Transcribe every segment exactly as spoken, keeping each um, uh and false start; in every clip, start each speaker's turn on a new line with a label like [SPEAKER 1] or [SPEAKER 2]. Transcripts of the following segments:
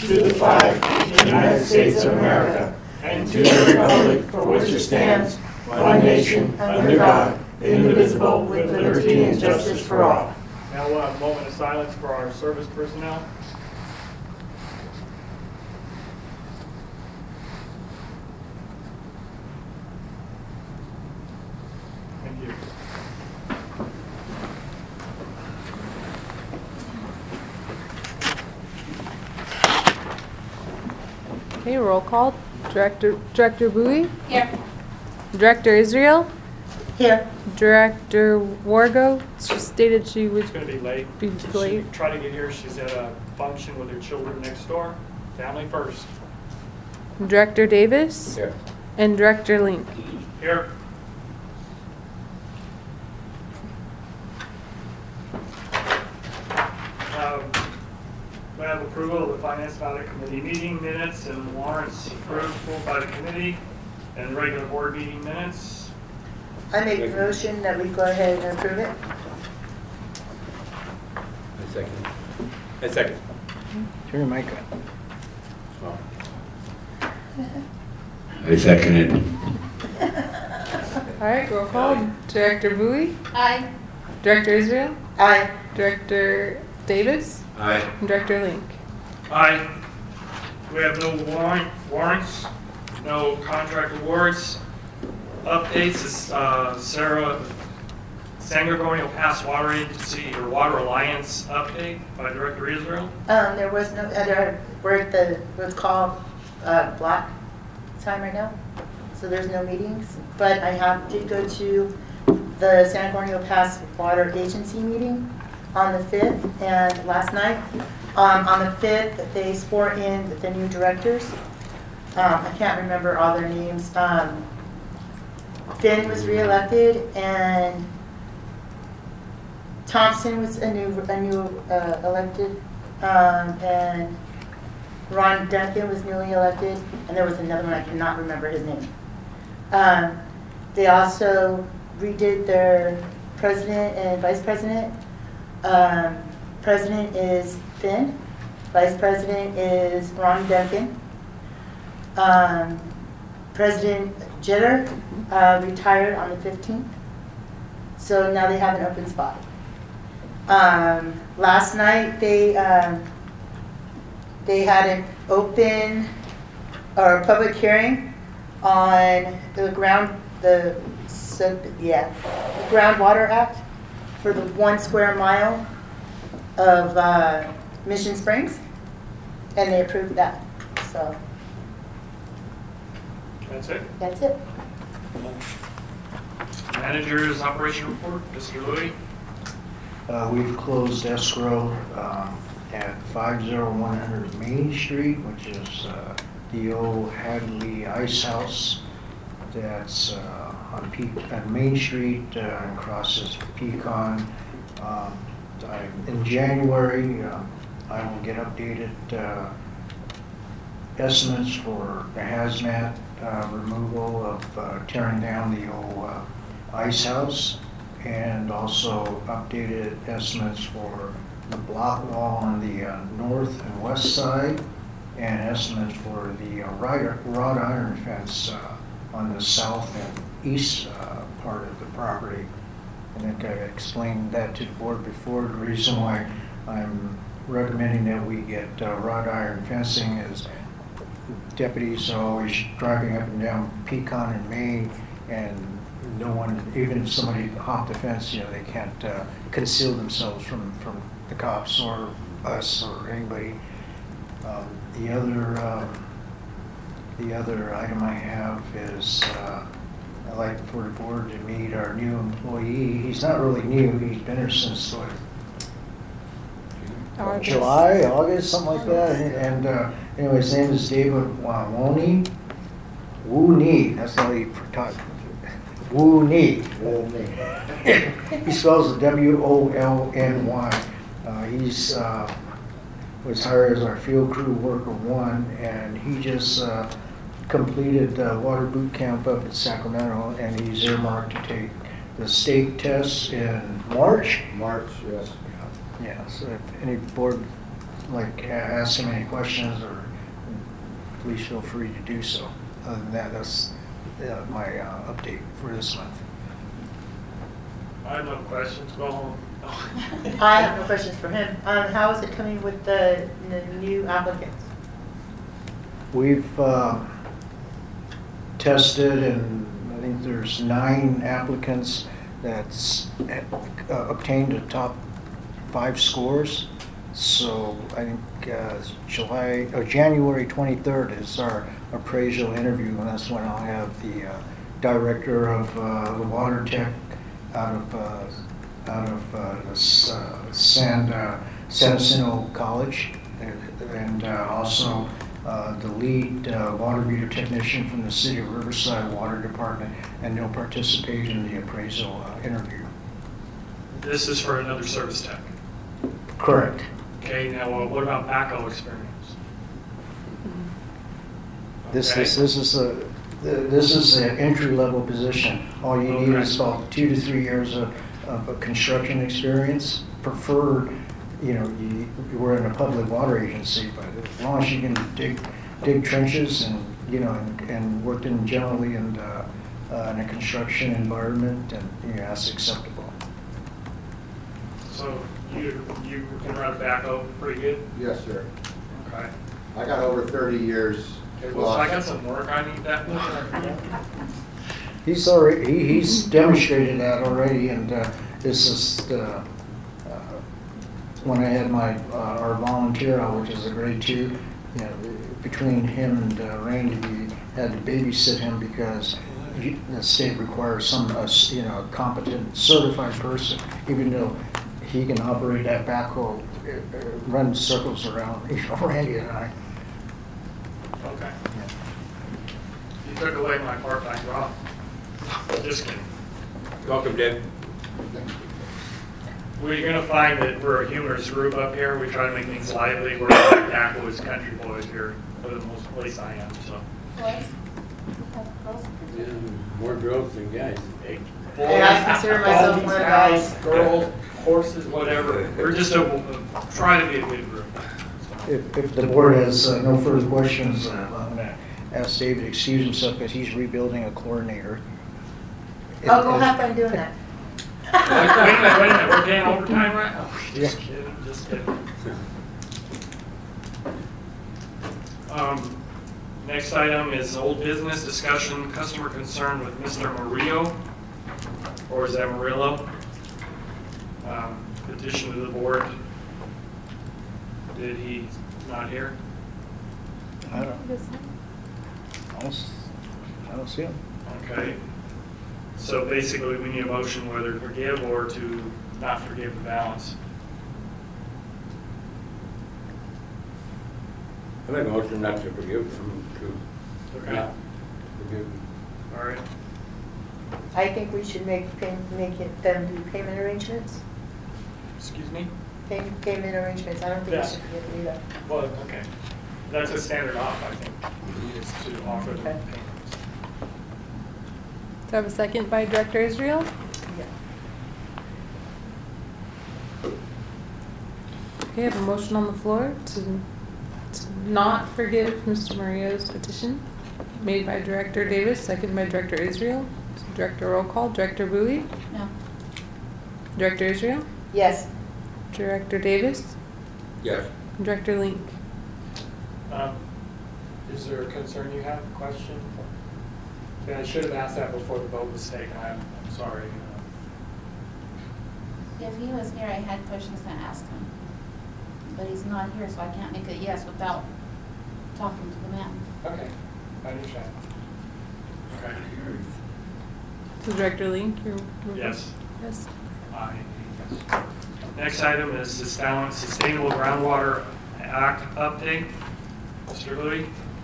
[SPEAKER 1] to the flag of the United States of America, and to the republic for which it stands, one nation, under God, indivisible, with liberty and justice for all.
[SPEAKER 2] Now we'll have a moment of silence for our service personnel. Thank you.
[SPEAKER 3] Okay, roll call. Director Director Bowie,
[SPEAKER 4] Here.
[SPEAKER 3] Director Israel,
[SPEAKER 4] Here.
[SPEAKER 3] Director Wargo. She stated she would
[SPEAKER 2] It's going to be late.
[SPEAKER 3] be
[SPEAKER 2] She
[SPEAKER 3] late.
[SPEAKER 2] tried to get here. She's at a function with her children next door. Family first.
[SPEAKER 3] Director Davis
[SPEAKER 1] Here.
[SPEAKER 3] and Director Link.
[SPEAKER 2] Here. Um, We have approval of the Finance and Audit Committee meeting minutes and warrants approved by the committee and regular board meeting minutes.
[SPEAKER 4] I make the motion that we go ahead and approve it.
[SPEAKER 1] I second. I second.
[SPEAKER 5] Turn your mic on.
[SPEAKER 6] I second it.
[SPEAKER 3] All right, roll call. Director Bowie,
[SPEAKER 4] Aye.
[SPEAKER 3] Director Israel,
[SPEAKER 4] Aye.
[SPEAKER 3] Director Davis,
[SPEAKER 6] Aye.
[SPEAKER 3] and Director Link.
[SPEAKER 2] Aye. We have no warrant, warrants, no contract awards. Updates is uh, Sarah, San Gregorio Pass Water Agency or Water Alliance update by Director Israel.
[SPEAKER 4] Um, there was no other, we're at the, what's called, uh, block time right now. So there's no meetings, but I have, did go to the San Antonio Pass Water Agency meeting on the fifth and last night. Um, on the fifth, they swore in the new directors. Um, I can't remember all their names. Um, Finn was reelected and Thompson was a new, a new uh, elected, um, and Ron Duncan was newly elected, and there was another one, I cannot remember his name. Um, they also redid their president and vice president. Um, president is Finn, vice president is Ron Duncan. Um, President Jitter uh, retired on the fifteenth, so now they have an open spot. Um, last night they um, they had an open or public hearing on the ground the sub, yeah the Groundwater Act for the one square mile of uh, Mission Springs, and they approved that. So
[SPEAKER 2] That's it.
[SPEAKER 4] that's it.
[SPEAKER 2] Manager's operation report, Mister Louie.
[SPEAKER 5] Uh, we've closed escrow um, at five oh one hundred Main Street, which is uh, the old Hadley Ice House. That's uh, on, Pe- on Main Street uh, and crosses Pecan. Um, I, in January, uh, I will get updated uh, estimates for the hazmat uh, removal of uh, tearing down the old uh, ice house, and also updated estimates for the block wall on the uh, north and west side, and estimates for the uh, wrought wrought iron fence uh, on the south and east uh, part of the property. I think I explained that to the board before. The reason why I'm recommending that we get uh, wrought iron fencing is deputies are always driving up and down Pecan and Main, and no one, even if somebody hopped the fence, you know, they can't uh, conceal themselves from, from the cops or us or anybody. Um, the other um, the other item I have is uh, I'd like for the board to meet our new employee. He's not really new. He's been here since what,
[SPEAKER 3] August.
[SPEAKER 5] July, August, something like that. And uh, anyway, his name is David Woney. Woo-Nee. That's how he talks. Woo-Nee. He spells it W O L N Y. Uh, he's uh, was hired as our field crew worker one, and he just uh, completed uh, water boot camp up at Sacramento, and he's earmarked to take the state tests in March.
[SPEAKER 1] March, yes.
[SPEAKER 5] Yeah, so if any board like a- ask him any questions or please feel free to do so. Other than that, that's uh, my uh, update for this month.
[SPEAKER 2] I have no questions, go home.
[SPEAKER 4] I have no questions for him. Um, how is it coming with the, the new applicants?
[SPEAKER 5] We've uh, tested, and I think there's nine applicants that's uh, obtained the top five scores. So I think uh, July or January twenty-third is our appraisal interview, and that's when I'll have the uh, director of uh, the water tech out of uh, out of uh, the S- uh, San uh, San Jacinto College, and, and uh, also uh, the lead uh, water meter technician from the City of Riverside Water Department, and they'll participate in the appraisal uh, interview.
[SPEAKER 2] This is for another service tech.
[SPEAKER 5] Correct.
[SPEAKER 2] Okay, now uh, what about backhoe experience?
[SPEAKER 5] This,
[SPEAKER 2] Okay.
[SPEAKER 5] this, this is a, this is an entry-level position. All you need
[SPEAKER 2] Okay.
[SPEAKER 5] is about two to three years of, of a construction experience. Preferred, you know, you, we're in a public water agency, but as long as you can dig, dig trenches and, you know, and, and worked in generally in, uh, uh, in a construction environment, and, you know, that's acceptable.
[SPEAKER 2] So you, you can run a backhoe pretty good?
[SPEAKER 1] Yes, sir.
[SPEAKER 2] Okay.
[SPEAKER 1] I got over thirty years.
[SPEAKER 2] Okay, well, so I got some work I need that.
[SPEAKER 5] He's already, he, he's demonstrated that already, and uh, this is the, uh, when I had my, uh, our volunteer out, which is a grade two, you know, between him and uh, Randy, we had to babysit him because he- the state requires some, uh, you know, a competent certified person, even though he can operate that backhoe, uh, uh, run circles around, you know, Randy and I.
[SPEAKER 2] Okay. You took away my part-time job. Just kidding.
[SPEAKER 6] Welcome, Deb.
[SPEAKER 2] We're gonna find that we're a humorous group up here. We try to make things lively. We're like backwoods country boys here, for the most place I am, so.
[SPEAKER 6] Yeah, more girls than guys. Hey.
[SPEAKER 4] Hey, I consider myself one of the guys.
[SPEAKER 2] Girls, horses, whatever. We're just a, try to be a good group. So,
[SPEAKER 5] If, if the board has uh, no further questions, uh, I'm going to ask David to excuse himself because he's rebuilding a chlorinator.
[SPEAKER 4] Oh, go have fun doing that.
[SPEAKER 2] Wait a minute, wait a minute, we're paying overtime right now? Just
[SPEAKER 5] Yeah.
[SPEAKER 2] kidding, just kidding. Um, next item is old business discussion, customer concern with Mister Murillo, or is that Murillo? Um, petition to the board. Did he not here?
[SPEAKER 5] I don't, I don't s- I don't see him.
[SPEAKER 2] Okay. So basically, we need a motion whether to forgive or to not forgive the balance.
[SPEAKER 6] I make a motion not to forgive them, to
[SPEAKER 2] Okay,
[SPEAKER 6] not forgive them.
[SPEAKER 2] all right.
[SPEAKER 4] I think we should make, pay- make it, them do payment arrangements.
[SPEAKER 2] Excuse me?
[SPEAKER 4] Pay- Payment arrangements, I don't think
[SPEAKER 2] Yeah.
[SPEAKER 4] we should forgive them either.
[SPEAKER 2] Well, okay. That's a standard off, I think, is to offer the
[SPEAKER 4] Okay.
[SPEAKER 2] payments.
[SPEAKER 3] Do I have a second by Director Israel?
[SPEAKER 4] Yeah.
[SPEAKER 3] Okay, I have a motion on the floor to, to not forgive Mister Mario's petition, made by Director Davis, second by Director Israel. Director roll call, Director Bowie,
[SPEAKER 4] No.
[SPEAKER 3] Director Israel,
[SPEAKER 4] Yes.
[SPEAKER 3] Director Davis,
[SPEAKER 6] Yes.
[SPEAKER 3] and Director Link.
[SPEAKER 2] Um, Is there a concern you have, a question? Yeah, I should have asked that before the vote was taken, I'm, I'm sorry.
[SPEAKER 7] If he was here, I had questions to ask him. But he's not here, so I can't make a yes without talking to the man.
[SPEAKER 2] Okay, I understand. Okay.
[SPEAKER 3] So Director Link, you're. you're-
[SPEAKER 2] Yes.
[SPEAKER 3] Yes.
[SPEAKER 2] Aye, yes. Next item is Sustain- Sustainable Groundwater Act update. Mister Louis?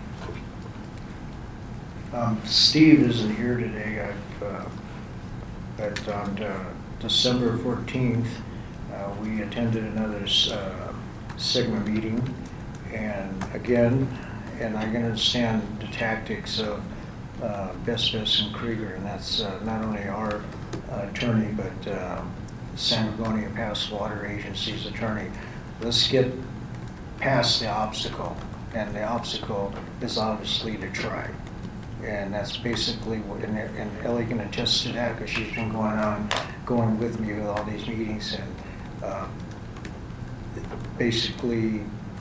[SPEAKER 5] Um, Steve isn't here today. I've, uh, but on uh, December fourteenth, uh, we attended another uh, Sigma meeting. And again, and I can understand the tactics of uh, Best Best and Krieger, and that's uh, not only our uh, attorney, but uh, San Gorgonio Pass Water Agency's attorney. Let's get past the obstacle. and the obstacle is obviously the tribe. And that's basically what, and, and Ellie can attest to that because she's been going on, going with me with all these meetings, and uh, basically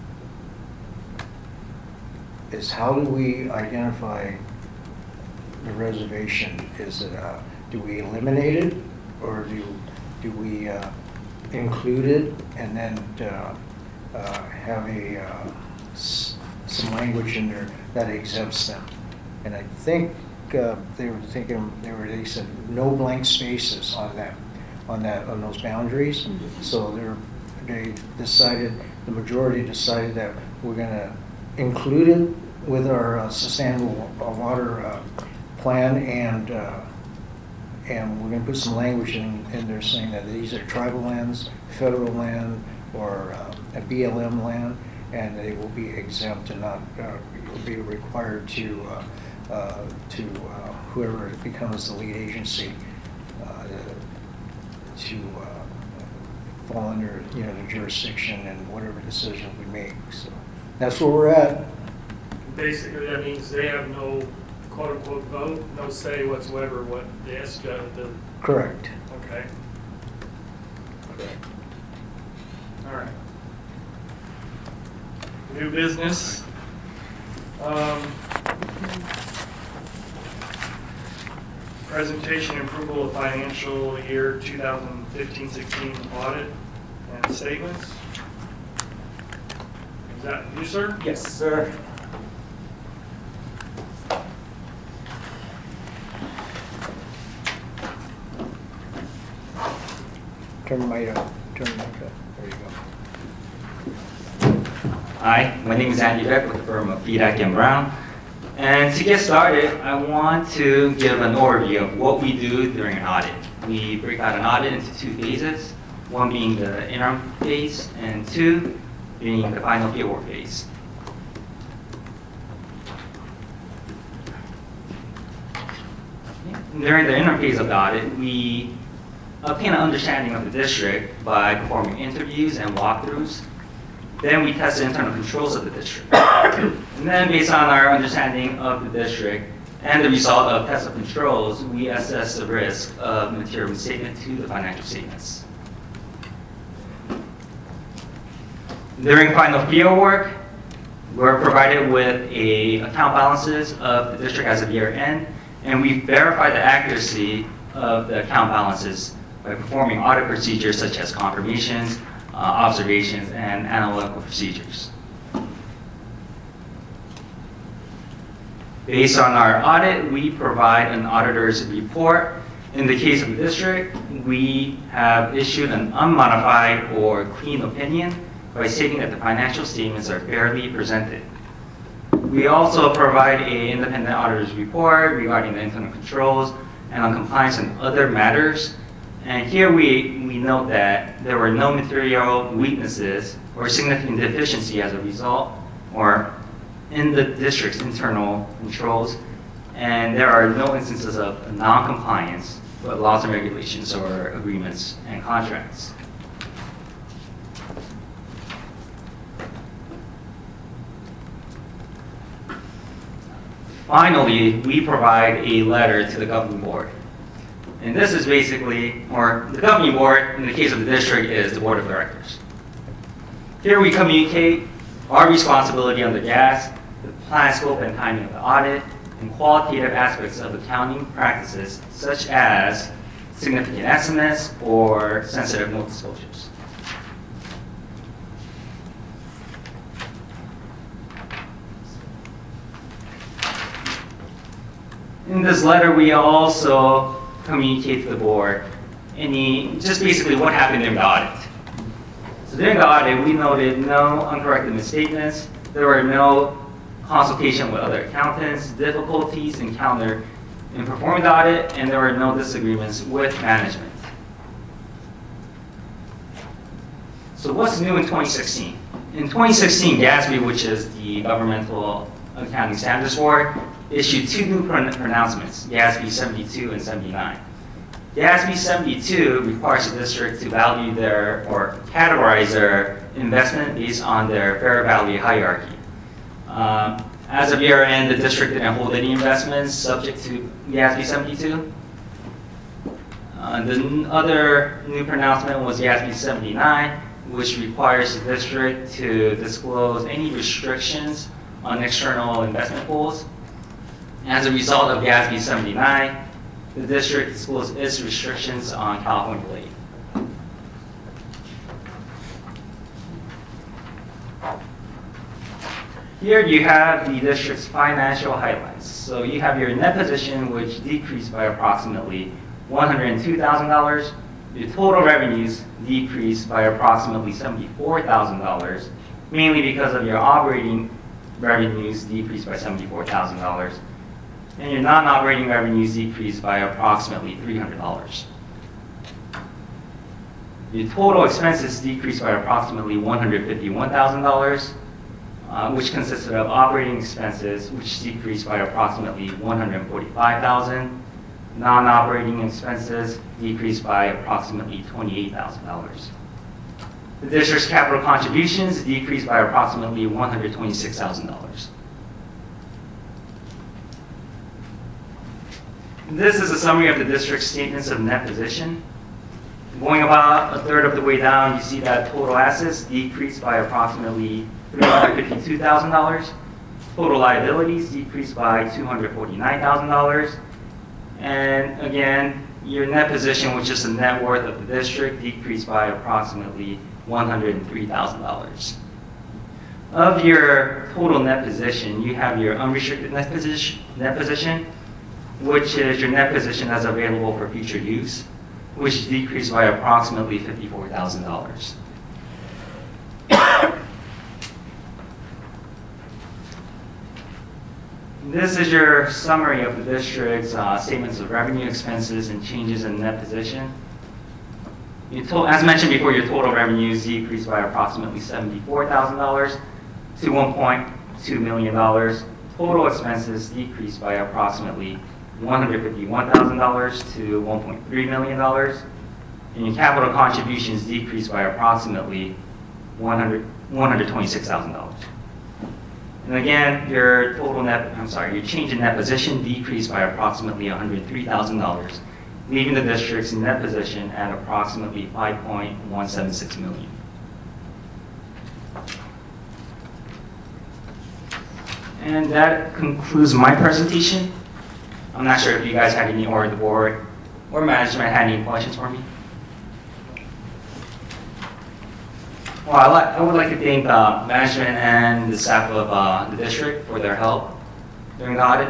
[SPEAKER 5] is how do we identify the reservation? Is it, uh, do we eliminate it, or do, do we uh, include it and then uh, uh, have a, uh, s some language in there that exempts them? And I think uh, they were thinking, they were, they said no blank spaces on that, on that, on those boundaries. So they're, they decided, the majority decided that we're gonna include it with our uh, sustainable uh, water uh, plan, and uh, and we're gonna put some language in, in there saying that these are tribal lands, federal land, or uh, a B L M land, and they will be exempt and not uh, will be required to uh, uh, to uh, whoever becomes the lead agency uh, to uh, fall under, you know, the jurisdiction and whatever decision we make. So that's where we're at.
[SPEAKER 2] Basically, that means they have no quote-unquote vote, no say whatsoever what the S J, the,
[SPEAKER 5] Correct.
[SPEAKER 2] okay,
[SPEAKER 5] Correct.
[SPEAKER 2] all right. New business. Um, Presentation and approval of financial year two thousand fifteen sixteen audit and statements. Is that you, sir?
[SPEAKER 8] Yes, sir.
[SPEAKER 5] Turn the mic up. Turn the mic up. There you go.
[SPEAKER 8] Hi, my name is Andy Beck with the firm of Fedak and Brown. And to get started, I want to give an overview of what we do during an audit. We break out an audit into two phases, one being the interim phase and two being the final fieldwork phase. During the interim phase of the audit, we obtain an understanding of the district by performing interviews and walkthroughs. Then we test the internal controls of the district. And then based on our understanding of the district and the result of test of controls, we assess the risk of material misstatement to the financial statements. During final field work, we're provided with a account balances of the district as of year end, and we verify the accuracy of the account balances by performing audit procedures such as confirmations, uh, observations, and analytical procedures. Based on our audit, we provide an auditor's report. In the case of the district, we have issued an unmodified or clean opinion by stating that the financial statements are fairly presented. We also provide an independent auditor's report regarding the internal controls and on compliance and other matters. And here we, we note that there were no material weaknesses or significant deficiency as a result or in the district's internal controls, and there are no instances of non-compliance with laws and regulations or agreements and contracts. Finally, we provide a letter to the governing board. And this is basically, or the governing board, in the case of the district, is the board of directors. Here we communicate our responsibility under gas, the plan, scope, and timing of the audit, and qualitative aspects of accounting practices, such as significant estimates or sensitive note disclosures. In this letter, we also communicate to the board any, just basically what happened during the audit. So during the audit, we noted no uncorrected misstatements. There were no consultation with other accountants, difficulties encountered in performing the audit, and there were no disagreements with management. So what's new in twenty sixteen? In twenty sixteen, GASB, which is the Governmental Accounting Standards Board, issued two new pronouncements, GASB seventy-two and seventy-nine. GASB seventy-two requires the district to value their, or categorize their investment based on their fair value hierarchy. Um, As of year end, the district didn't hold any investments subject to GASB seventy-two. Uh, The n- other new pronouncement was GASB seventy-nine, which requires the district to disclose any restrictions on external investment pools. As a result of GASB seventy-nine, the district disclosed its restrictions on California Lake. Here you have the district's financial highlights. So you have your net position, which decreased by approximately one hundred two thousand dollars. Your total revenues decreased by approximately seventy-four thousand dollars, mainly because of your operating revenues decreased by seventy-four thousand dollars. And your non-operating revenues decreased by approximately three hundred dollars. Your total expenses decreased by approximately one hundred fifty-one thousand dollars. Uh, which consisted of operating expenses, which decreased by approximately one hundred forty-five thousand dollars. Non-operating expenses decreased by approximately twenty-eight thousand dollars. The district's capital contributions decreased by approximately one hundred twenty-six thousand dollars. This is a summary of the district's statements of net position. Going about a third of the way down, you see that total assets decreased by approximately three hundred fifty-two thousand dollars. Total liabilities decreased by two hundred forty-nine thousand dollars. And again, your net position, which is the net worth of the district, decreased by approximately one hundred three thousand dollars. Of your total net position, you have your unrestricted net position, net position, which is your net position that's available for future use, which decreased by approximately fifty-four thousand dollars. This is your summary of the district's uh, statements of revenue, expenses, and changes in net position. You to- as mentioned before, your total revenues decreased by approximately seventy-four thousand dollars to one point two million dollars. Total expenses decreased by approximately one hundred fifty-one thousand dollars to one point three million dollars. And your capital contributions decreased by approximately one hundred, one hundred twenty-six thousand dollars. And again, your total net, I'm sorry, your change in net position decreased by approximately one hundred three thousand dollars, leaving the district's net position at approximately five point one seven six million dollars. And that concludes my presentation. I'm not sure if you guys had any, or the board or management had any questions for me. Well, I, like, I would like to thank uh, management and the staff of uh, the district for their help during the audit.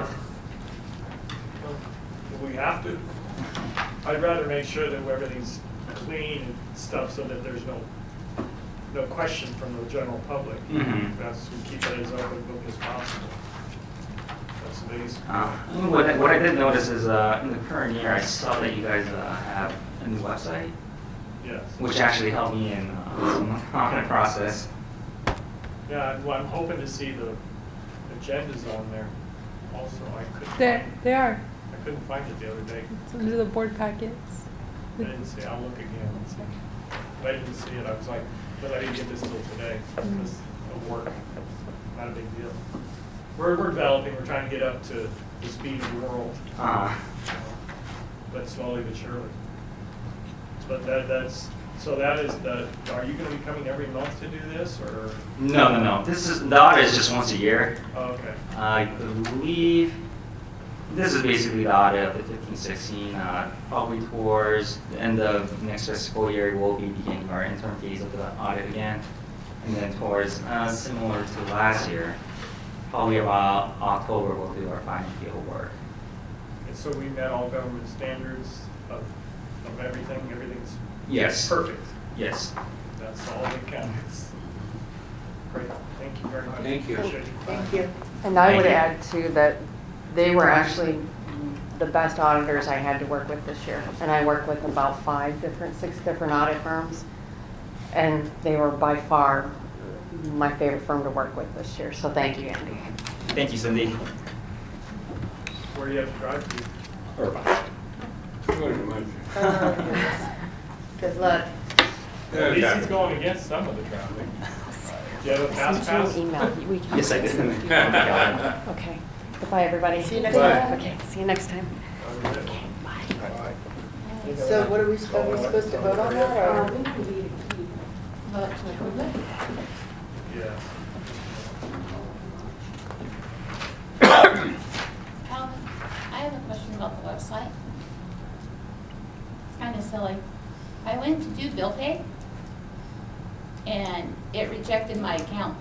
[SPEAKER 2] Well, we have to. I'd rather make sure that everything's clean and stuff so that there's no no question from the general public.
[SPEAKER 8] Mm-hmm.
[SPEAKER 2] That's, we keep it as open book as possible. That's the biggest.
[SPEAKER 8] Uh, what, I- what I did notice is uh, in the current year, I saw that you guys uh, have a new website,
[SPEAKER 2] Yes.
[SPEAKER 8] which actually helped me in uh, some audit process.
[SPEAKER 2] Yeah, well, I'm hoping to see the agendas on there also. I couldn't
[SPEAKER 3] There,
[SPEAKER 2] find,
[SPEAKER 3] they are.
[SPEAKER 2] I couldn't find it the other day.
[SPEAKER 3] It's under the board packets.
[SPEAKER 2] I didn't see it. I'll look again and see. If I didn't see it, I was like, but I didn't get this till today because of work. Not a big deal. We're, we're developing. We're trying to get up to the speed of the world,
[SPEAKER 8] Uh,
[SPEAKER 2] but slowly but surely. But that, that's, so that is the, are you going to be coming every month to do this or?
[SPEAKER 8] no, no, no. This is the audit is just once a year.
[SPEAKER 2] Oh, okay.
[SPEAKER 8] I believe this is basically the audit of the fifteen sixteen. Uh, probably towards the end of next fiscal year, we'll be beginning our interim phase of the audit again. And then towards, uh, similar to last year, probably about October, we'll do our final field work.
[SPEAKER 2] And so we met all government standards of, of everything, everything's
[SPEAKER 8] Yes.
[SPEAKER 2] perfect.
[SPEAKER 8] Yes.
[SPEAKER 2] That's all that counts. Great, thank you very much.
[SPEAKER 6] Thank you.
[SPEAKER 2] Appreciate your time.
[SPEAKER 4] Thank you.
[SPEAKER 9] And I would
[SPEAKER 8] Thank you.
[SPEAKER 9] add too that they were actually the best auditors I had to work with this year. And I work with about five different, six different audit firms. And they were by far my favorite firm to work with this year. So thank you, Andy.
[SPEAKER 8] Thank you, Cindy.
[SPEAKER 2] Where do you have to drive to?
[SPEAKER 6] Irvine. Good much.
[SPEAKER 4] Oh, goodness. Good luck.
[SPEAKER 2] At least he's going against some of the traffic. Do you have a pass
[SPEAKER 9] Send you
[SPEAKER 2] pass?
[SPEAKER 9] an email. We can-
[SPEAKER 8] Yes, I did.
[SPEAKER 9] Okay. Goodbye, everybody.
[SPEAKER 4] See you next
[SPEAKER 6] Bye.
[SPEAKER 4] time.
[SPEAKER 9] Okay, see you next time.
[SPEAKER 2] Okay.
[SPEAKER 4] So what are we, are we supposed to vote on that, or?
[SPEAKER 7] Vote to approve it?
[SPEAKER 2] Yeah.
[SPEAKER 7] Calvin, I have a question about the website. It's kind of silly. I went to do bill pay, and it rejected my account.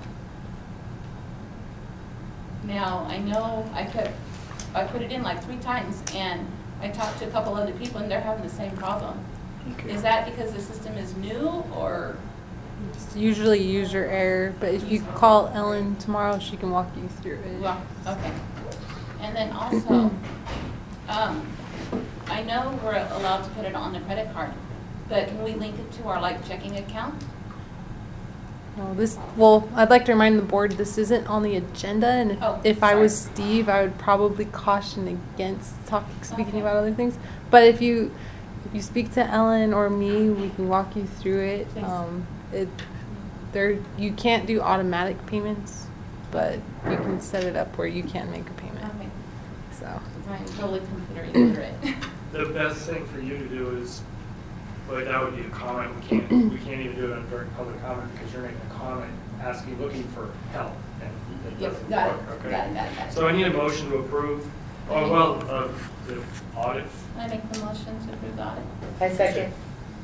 [SPEAKER 7] Now, I know I put, I put it in like three times, and I talked to a couple other people, and they're having the same problem. Is that because the system is new, or?
[SPEAKER 3] It's usually user error, but if you call Ellen tomorrow, she can walk you through it.
[SPEAKER 7] Well, okay. And then also, um, I know we're allowed to put it on the credit card, but can we link it to our like checking account?
[SPEAKER 3] Well, this, well, I'd like to remind the board, this isn't on the agenda, and if,
[SPEAKER 7] Oh,
[SPEAKER 3] if I was
[SPEAKER 7] sorry.
[SPEAKER 3] Steve, I would probably caution against talking, speaking
[SPEAKER 7] Okay.
[SPEAKER 3] about other things. But if you, if you speak to Ellen or me, we can walk you through it.
[SPEAKER 7] Thanks.
[SPEAKER 3] Um, it, there, you can't do automatic payments, but you can set it up where you can make a payment,
[SPEAKER 7] Okay,
[SPEAKER 3] so.
[SPEAKER 7] I'm totally computer illiterate.
[SPEAKER 2] The best thing for you to do is, well, that would be a comment. We can't, we can't even do it on during public comment because you're making a comment asking, looking for help, and it
[SPEAKER 7] Yep,
[SPEAKER 2] doesn't
[SPEAKER 7] got
[SPEAKER 2] work,
[SPEAKER 7] it,
[SPEAKER 2] okay?
[SPEAKER 7] got it, got it, got it.
[SPEAKER 2] So I need a motion to approve, oh, well, uh, the audit.
[SPEAKER 7] I make the motion to approve the audit.
[SPEAKER 4] I second.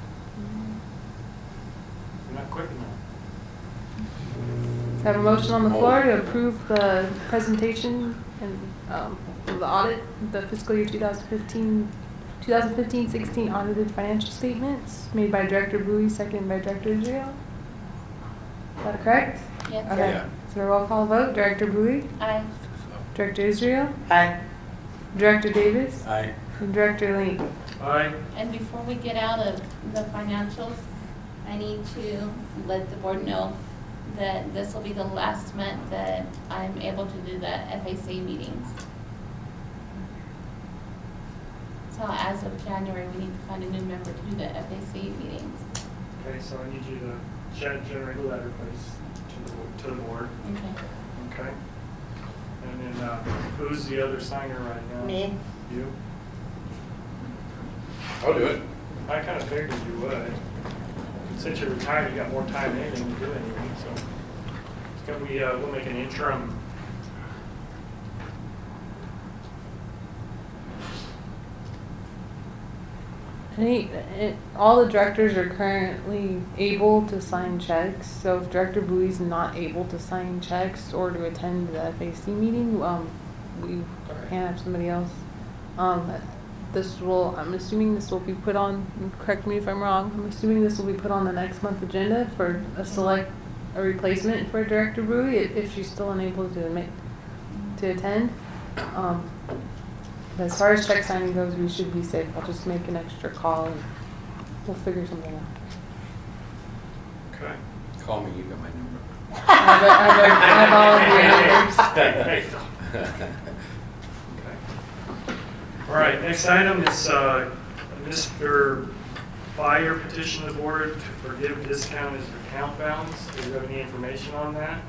[SPEAKER 2] You're not quick enough.
[SPEAKER 3] I have a motion on the floor to approve the presentation and, um, of the audit, the fiscal year two thousand fifteen, two thousand fifteen sixteen audited financial statements made by Director Bowie, seconded by Director Israel. Is that correct?
[SPEAKER 7] Yes.
[SPEAKER 3] Okay.
[SPEAKER 6] Yeah.
[SPEAKER 3] So a roll call vote, Director Bowie,
[SPEAKER 7] Aye.
[SPEAKER 3] Director Israel,
[SPEAKER 4] Aye.
[SPEAKER 3] Director Davis,
[SPEAKER 6] Aye.
[SPEAKER 3] and Director Lee.
[SPEAKER 2] Aye.
[SPEAKER 7] And before we get out of the financials, I need to let the board know that this will be the last month that I'm able to do the F A C meetings. So as of January, we need to find a new member to do the F A C meetings.
[SPEAKER 2] Okay, so I need you to gen- generate a letter, please, to the, to the board,
[SPEAKER 7] Okay.
[SPEAKER 2] okay? And then, uh, who's the other signer right now?
[SPEAKER 4] Me.
[SPEAKER 2] You?
[SPEAKER 6] I'll do it.
[SPEAKER 2] I kind of figured you would. Since you're retired, you got more time than anything to do anything, so. Can we, uh, we'll make an interim.
[SPEAKER 3] Any, it, all the directors are currently able to sign checks, so if Director Bowie's not able to sign checks or to attend the F A C meeting, um, we can have somebody else. Um, this will, I'm assuming this will be put on, correct me if I'm wrong, I'm assuming this will be put on the next month agenda for a select, a replacement for Director Bowie if, if she's still unable to make, to attend. Um, As far as check signing goes, we should be safe. I'll just make an extra call and we'll figure something out.
[SPEAKER 2] Okay.
[SPEAKER 6] Call me, you got my number.
[SPEAKER 3] I have, I have, I have all of your numbers.
[SPEAKER 2] Okay. All right, next item is uh, Mister Buyer petition the board to forgive discount his account balance. Do you have any information on that?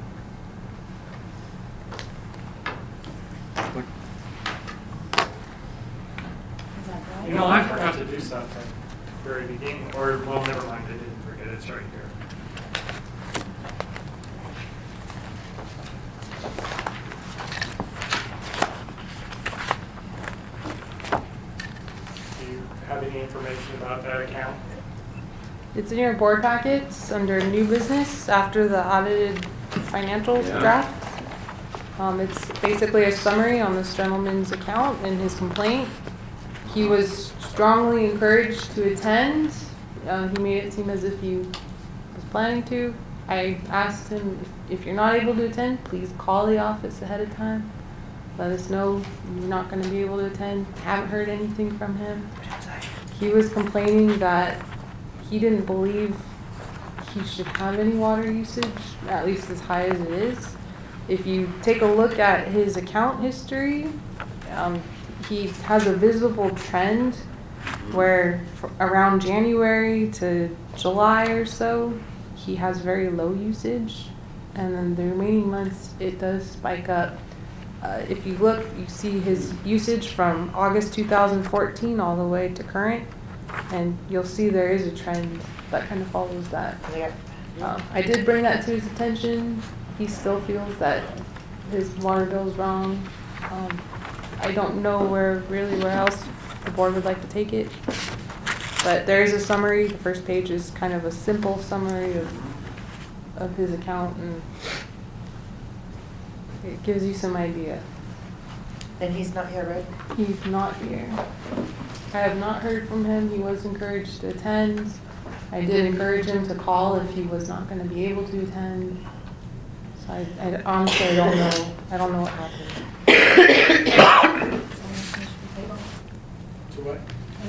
[SPEAKER 7] Is that right?
[SPEAKER 2] You know, I forgot to do something at the very beginning, or, well, never mind, I didn't forget, it's right here. Do you have any information about that account?
[SPEAKER 3] It's in your board packets under new business after the audited financials
[SPEAKER 6] Yeah.
[SPEAKER 3] draft. Um, it's basically a summary on this gentleman's account and his complaint. He was strongly encouraged to attend. Uh, he made it seem as if he was planning to. I asked him, if, if you're not able to attend, please call the office ahead of time. Let us know you're not gonna be able to attend. Haven't heard anything from him. He was complaining that he didn't believe he should have any water usage, at least as high as it is. If you take a look at his account history, um, he has a visible trend where fr- around January to July or so, he has very low usage. and then the remaining months, it does spike up. Uh, if you look, you see his usage from August two thousand fourteen all the way to current, and you'll see there is a trend that kind of follows that.
[SPEAKER 4] Yeah.
[SPEAKER 3] Um, I did bring that to his attention. He still feels that his water bill's wrong. Um, I don't know where, really where else the board would like to take it. But there is a summary. The first page is kind of a simple summary of, of his account, and it gives you some idea.
[SPEAKER 4] And he's not here, right?
[SPEAKER 3] He's not here. I have not heard from him. He was encouraged to attend. I did encourage him to call if he was not going to be able to attend. So I, I honestly I don't know. I don't know what happened.
[SPEAKER 2] To what?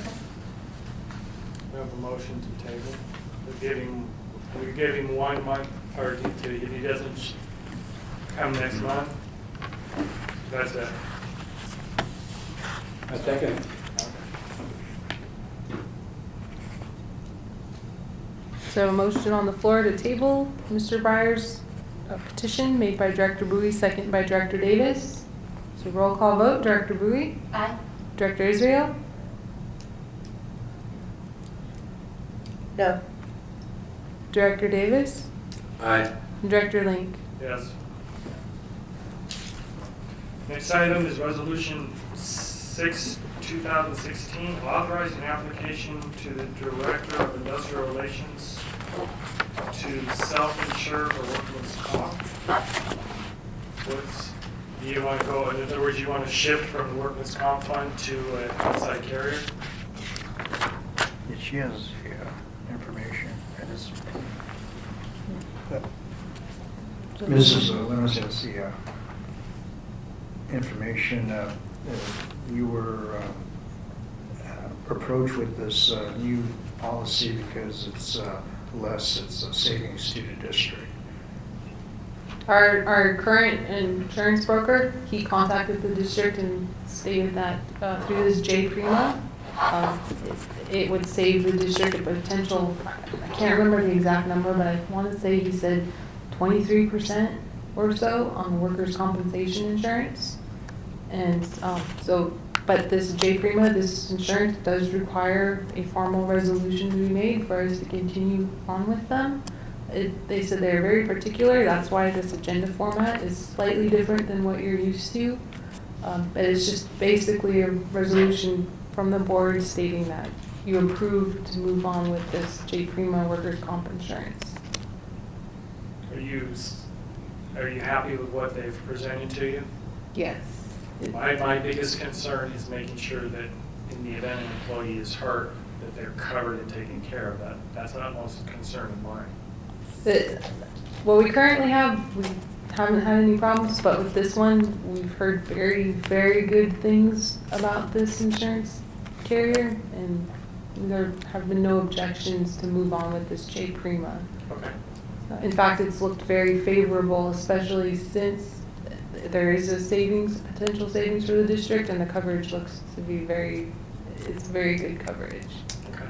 [SPEAKER 2] We have a motion to table. We give him, we give him one month, or to, if he doesn't sh- come next month, that's it.
[SPEAKER 6] A second.
[SPEAKER 3] So a motion on the floor to table Mister Breyer's uh, petition made by Director Bowie, second by Director Davis. So roll call vote. Director Bowie?
[SPEAKER 7] Aye.
[SPEAKER 3] Director Israel?
[SPEAKER 4] No.
[SPEAKER 3] Director Davis?
[SPEAKER 6] Aye.
[SPEAKER 3] And Director Link?
[SPEAKER 2] Yes. Next item is Resolution six, two thousand sixteen, authorizing application to the Director of Industrial Relations to self-insure for workman's comp. What's, do you want to go, in other words, you want to shift from the workman's comp fund to an outside carrier?
[SPEAKER 5] Yeah, she has the uh, information. That is- uh, Missus Lewis has the uh, information. Uh, uh, We were uh, uh, approached with this uh, new policy because it's uh, less, it's a savings to the district.
[SPEAKER 3] Our, our current insurance broker, he contacted the district and stated that uh, through this J Prima, um, it, it would save the district a potential, I can't remember the exact number, but I want to say he said twenty-three percent or so on the workers' compensation insurance. And um, so, but this J Prima, this insurance does require a formal resolution to be made for us to continue on with them. It, they said they're very particular. That's why this agenda format is slightly different than what you're used to. Um, but it's just basically a resolution from the board stating that you approve to move on with this J Prima workers' comp insurance.
[SPEAKER 2] Are you, s- are you happy with what they've presented to you?
[SPEAKER 3] Yes. It-
[SPEAKER 2] My, my biggest concern is making sure that in the event an employee is hurt, that they're covered and taken care of. That, that's the utmost concern of mine.
[SPEAKER 3] The, what we currently have, we haven't had any problems, but with this one, we've heard very, very good things about this insurance carrier, and there have been no objections to move on with this J Prima.
[SPEAKER 2] Okay.
[SPEAKER 3] In fact, it's looked very favorable, especially since there is a savings, potential savings for the district, and the coverage looks to be very, it's very good coverage.
[SPEAKER 2] Okay.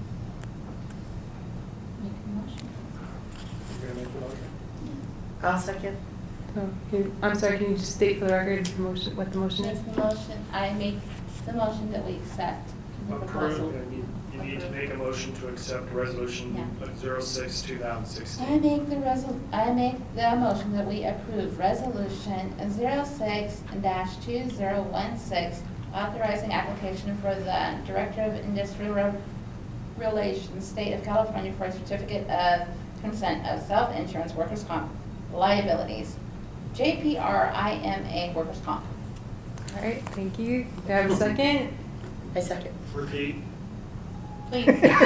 [SPEAKER 7] Make a motion.
[SPEAKER 2] You're gonna make the motion?
[SPEAKER 4] I'll second.
[SPEAKER 3] So, can- I'm sorry, can you just state for the record the motion, what the motion is?
[SPEAKER 7] Make the motion, I make the motion that we accept the proposal.
[SPEAKER 2] Approve, you you need to make a motion to accept resolution
[SPEAKER 7] Yeah.
[SPEAKER 2] zero six, two thousand
[SPEAKER 7] I
[SPEAKER 2] sixteen.
[SPEAKER 7] make the resol, I make the motion that we approve resolution zero six dash two zero one six, authorizing application for the Director of Industrial Re- Relations, State of California, for a certificate of consent of self-insurance workers' comp liabilities, J P R I M A workers' comp.
[SPEAKER 3] All right, thank you. Do I have a second?
[SPEAKER 4] I second.
[SPEAKER 2] Repeat.
[SPEAKER 7] Please.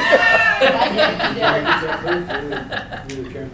[SPEAKER 7] I did, you did.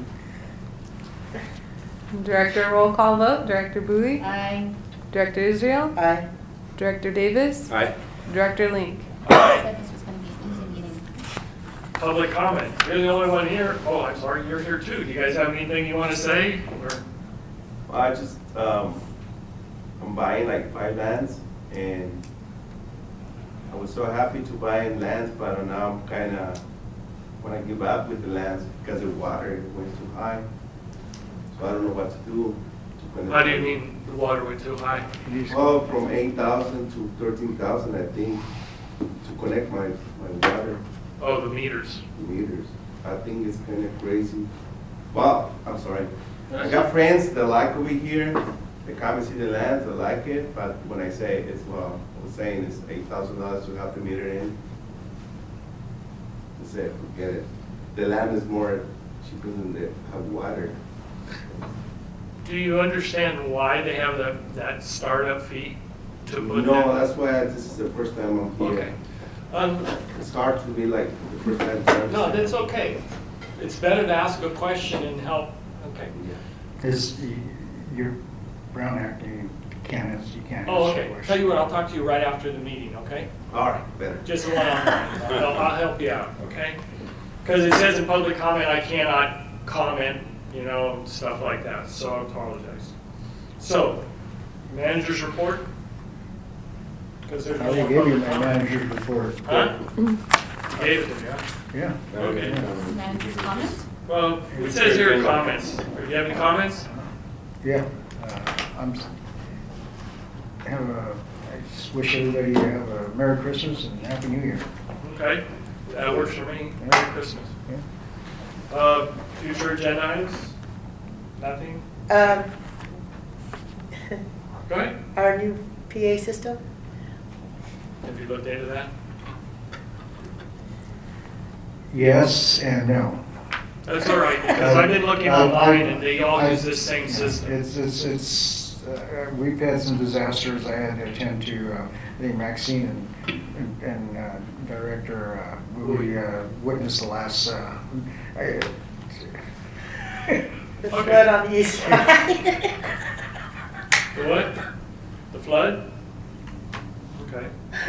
[SPEAKER 3] Director roll call vote, Director Bowie,
[SPEAKER 7] I
[SPEAKER 3] Director Israel,
[SPEAKER 4] Aye.
[SPEAKER 3] Director Davis,
[SPEAKER 6] Aye.
[SPEAKER 3] Director Link.
[SPEAKER 7] said this was gonna be an easy meeting.
[SPEAKER 2] Public comment. You're the only one here. Oh, I'm sorry, you're here too. Do you guys have anything you want to say? Or
[SPEAKER 10] Well, I just, um, I'm buying like five lands, and I was so happy to buy lands, but now I'm kinda wanna give up with the lands because the water went too high. but I don't know what to do. to connect.
[SPEAKER 2] How do you mean the water went too high?
[SPEAKER 10] Well, from eight thousand to thirteen thousand, I think, to connect my, my water
[SPEAKER 2] Oh, the meters.
[SPEAKER 10] meters. I think it's kind of crazy. Well, I'm sorry. I got friends that like over here, they come and see the land, they like it, but when I say it's, well, I was saying it's eight thousand dollars to have the meter in. I said, forget it. The land is more cheaper than the have water.
[SPEAKER 2] Do you understand why they have that, that startup fee to put
[SPEAKER 10] No,
[SPEAKER 2] that?
[SPEAKER 10] that's why this is the first time I'm here.
[SPEAKER 2] Okay. Um,
[SPEAKER 10] It's hard to be like the first time. to
[SPEAKER 2] no,
[SPEAKER 10] understand.
[SPEAKER 2] that's okay. It's better to ask a question and help. Okay.
[SPEAKER 5] Is, you're Brown Act, you can't, answer- you can't
[SPEAKER 2] Oh,
[SPEAKER 5] answer
[SPEAKER 2] okay.
[SPEAKER 5] questions.
[SPEAKER 2] Tell you what, I'll talk to you right after the meeting, okay?
[SPEAKER 10] All right, better.
[SPEAKER 2] Just a one-on-one. I'll, I'll help you out, okay? Because it says in public comment, I cannot comment, you know, stuff like that, so I apologize. So, managers report? Because there's
[SPEAKER 5] I
[SPEAKER 2] no
[SPEAKER 5] already
[SPEAKER 2] more
[SPEAKER 5] gave you
[SPEAKER 2] public
[SPEAKER 5] my
[SPEAKER 2] comment.
[SPEAKER 5] manager's report.
[SPEAKER 2] Huh? You gave it to me, huh?
[SPEAKER 5] Yeah.
[SPEAKER 2] Okay.
[SPEAKER 7] Manager's comments?
[SPEAKER 2] Well, it says here comments. Do you have any comments?
[SPEAKER 5] Yeah, uh, I'm, s- have a, I just wish everybody to have a Merry Christmas and Happy New Year.
[SPEAKER 2] Okay, that works for me. Merry Christmas.
[SPEAKER 5] Yeah.
[SPEAKER 2] Uh, future agenda items? Nothing?
[SPEAKER 4] Um,
[SPEAKER 2] Go ahead.
[SPEAKER 4] our new P A system,
[SPEAKER 2] Have you looked into that?
[SPEAKER 5] Yes and no.
[SPEAKER 2] That's all right, because I've been looking
[SPEAKER 5] Uh,
[SPEAKER 2] online
[SPEAKER 5] I-
[SPEAKER 2] and they all
[SPEAKER 5] I-
[SPEAKER 2] use this same system.
[SPEAKER 5] It's, it's, it's, uh, we've had some disasters. I had to attend to, uh, I think Maxine and, and uh, Director, uh, we uh, witnessed the last, uh, I-
[SPEAKER 4] the
[SPEAKER 2] Okay.
[SPEAKER 4] flood on the east side.
[SPEAKER 2] The what? The flood? Okay.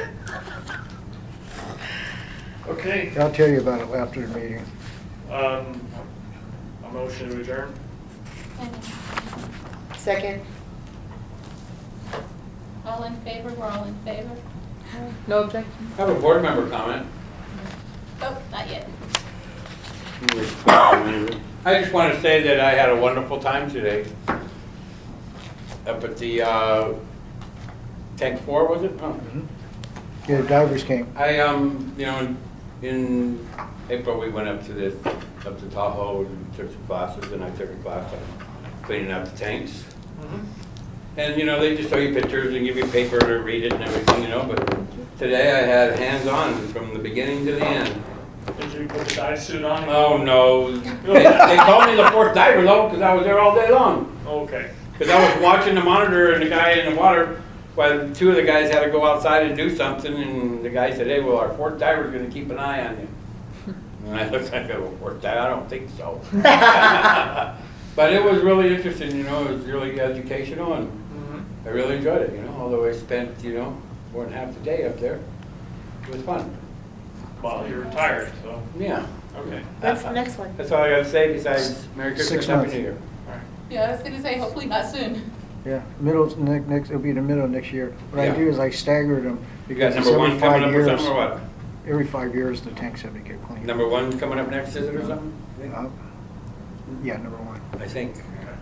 [SPEAKER 2] Okay,
[SPEAKER 5] I'll tell you about it after the meeting.
[SPEAKER 2] um, a motion to adjourn?
[SPEAKER 4] Second,
[SPEAKER 7] All in favor, we're all in favor?
[SPEAKER 3] No objection?
[SPEAKER 6] I have a board member comment.
[SPEAKER 7] Oh, not yet.
[SPEAKER 6] I just want to say that I had a wonderful time today. Up at the, uh, Tank Four, was it? Oh.
[SPEAKER 5] Yeah, the divers came.
[SPEAKER 6] I, um, you know, in- in April, we went up to this, up to Tahoe and took some classes, and I took a class on cleaning out the tanks. And, you know, they just show you pictures and give you paper to read it and everything, you know, but today I had hands-on from the beginning to the end.
[SPEAKER 2] Did you put the dive suit on?
[SPEAKER 6] Oh, no. They, they called me the fourth diver, though, because I was there all day long.
[SPEAKER 2] Okay.
[SPEAKER 6] Because I was watching the monitor and the guy in the water, while two of the guys had to go outside and do something, and the guy said, hey, well, our fourth diver's gonna keep an eye on you. And I looked like, well, fourth diver, I don't think so. But it was really interesting, you know, it was really educational, and
[SPEAKER 2] Mhm.
[SPEAKER 6] I really enjoyed it, you know, although I spent, you know, more than half the day up there. It was fun.
[SPEAKER 2] Well, you're retired, so,
[SPEAKER 6] Yeah.
[SPEAKER 2] okay.
[SPEAKER 4] what's the next one?
[SPEAKER 6] That's all I gotta say besides Merry Christmas,
[SPEAKER 5] Six
[SPEAKER 6] Happy
[SPEAKER 5] months.
[SPEAKER 6] New Year.
[SPEAKER 7] Yeah, I was gonna say, hopefully not soon.
[SPEAKER 5] Yeah, middle, next, next, it'll be the middle of next year. What I
[SPEAKER 6] Yeah.
[SPEAKER 5] do is I staggered them.
[SPEAKER 6] You got
[SPEAKER 5] because
[SPEAKER 6] number
[SPEAKER 5] it's
[SPEAKER 6] one
[SPEAKER 5] every
[SPEAKER 6] coming
[SPEAKER 5] five
[SPEAKER 6] up or
[SPEAKER 5] years.
[SPEAKER 6] something, or what?
[SPEAKER 5] Every five years, the tanks have to get cleaned.
[SPEAKER 6] Number one coming up next, is it, or something?
[SPEAKER 5] Uh, Yeah, number one.
[SPEAKER 6] I think,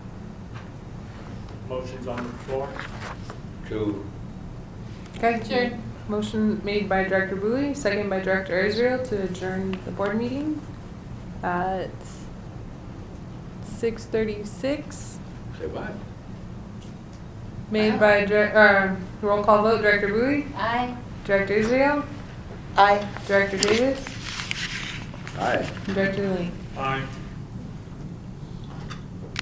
[SPEAKER 2] Motion's on the floor.
[SPEAKER 6] to,
[SPEAKER 3] Okay.
[SPEAKER 7] Adjourn.
[SPEAKER 3] Motion made by Director Bowie, second by Director Israel to adjourn the board meeting at six thirty-six.
[SPEAKER 6] say what?
[SPEAKER 3] Made by, Dir- uh, roll call vote, Director Bowie,
[SPEAKER 7] Aye.
[SPEAKER 3] Director Israel,
[SPEAKER 4] Aye.
[SPEAKER 3] Director Davis,
[SPEAKER 6] Aye.
[SPEAKER 3] and Director Lee.
[SPEAKER 2] Aye.